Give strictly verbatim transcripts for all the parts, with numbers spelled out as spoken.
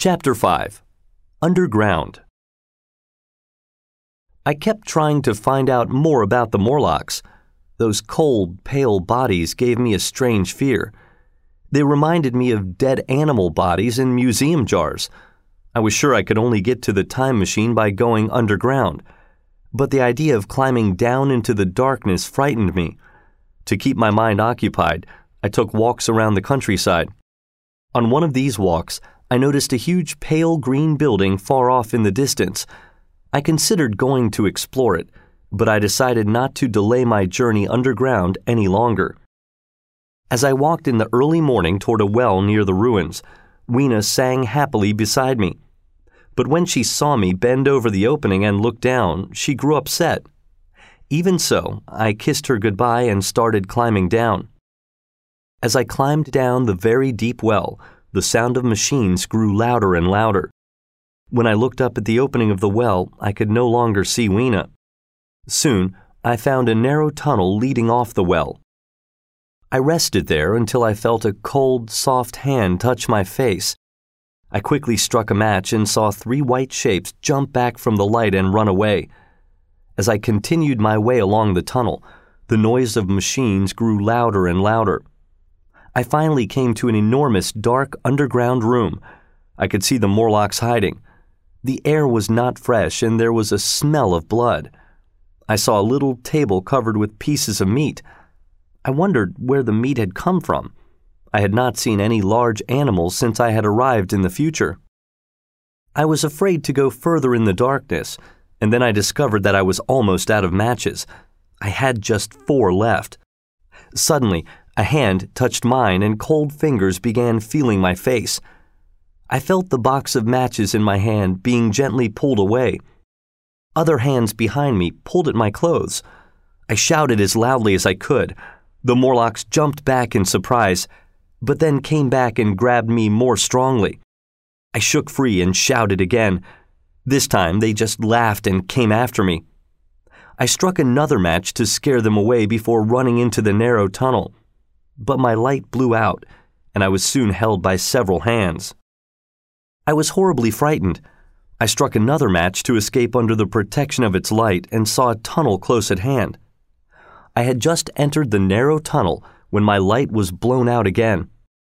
Chapter five. Underground. I kept trying to find out more about the Morlocks. Those cold, pale bodies gave me a strange fear. They reminded me of dead animal bodies in museum jars. I was sure I could only get to the time machine by going underground, but the idea of climbing down into the darkness frightened me. To keep my mind occupied, I took walks around the countryside. On one of these walks, I noticed a huge pale green building far off in the distance. I considered going to explore it, but I decided not to delay my journey underground any longer. As I walked in the early morning toward a well near the ruins, Weena sang happily beside me. But when she saw me bend over the opening and look down, she grew upset. Even so, I kissed her goodbye and started climbing down. As I climbed down the very deep well, the sound of machines grew louder and louder. When I looked up at the opening of the well, I could no longer see Weena. Soon, I found a narrow tunnel leading off the well. I rested there until I felt a cold, soft hand touch my face. I quickly struck a match and saw three white shapes jump back from the light and run away. As I continued my way along the tunnel, the noise of machines grew louder and louder. I finally came to an enormous, dark, underground room. I could see the Morlocks hiding. The air was not fresh, and there was a smell of blood. I saw a little table covered with pieces of meat. I wondered where the meat had come from. I had not seen any large animals since I had arrived in the future. I was afraid to go further in the darkness, and then I discovered that I was almost out of matches. I had just four left. Suddenly, a hand touched mine and cold fingers began feeling my face. I felt the box of matches in my hand being gently pulled away. Other hands behind me pulled at my clothes. I shouted as loudly as I could. The Morlocks jumped back in surprise, but then came back and grabbed me more strongly. I shook free and shouted again. This time they just laughed and came after me. I struck another match to scare them away before running into the narrow tunnel. But my light blew out, and I was soon held by several hands. I was horribly frightened. I struck another match to escape under the protection of its light and saw a tunnel close at hand. I had just entered the narrow tunnel when my light was blown out again.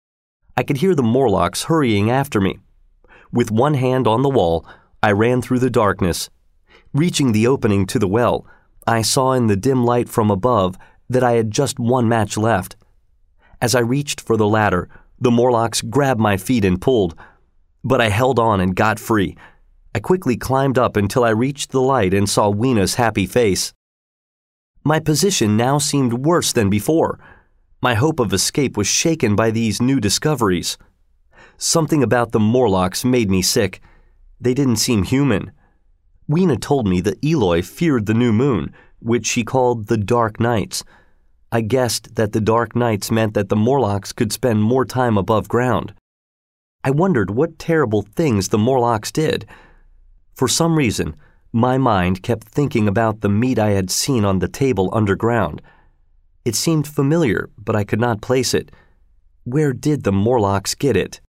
I could hear the Morlocks hurrying after me. With one hand on the wall, I ran through the darkness. Reaching the opening to the well, I saw in the dim light from above that I had just one match left. As I reached for the ladder, the Morlocks grabbed my feet and pulled, but I held on and got free. I quickly climbed up until I reached the light and saw Weena's happy face. My position now seemed worse than before. My hope of escape was shaken by these new discoveries. Something about the Morlocks made me sick. They didn't seem human. Weena told me that Eloy feared the new moon, which she called the Dark Nights. I guessed that the Dark Nights meant that the Morlocks could spend more time above ground. I wondered what terrible things the Morlocks did. For some reason, my mind kept thinking about the meat I had seen on the table underground. It seemed familiar, but I could not place it. Where did the Morlocks get it?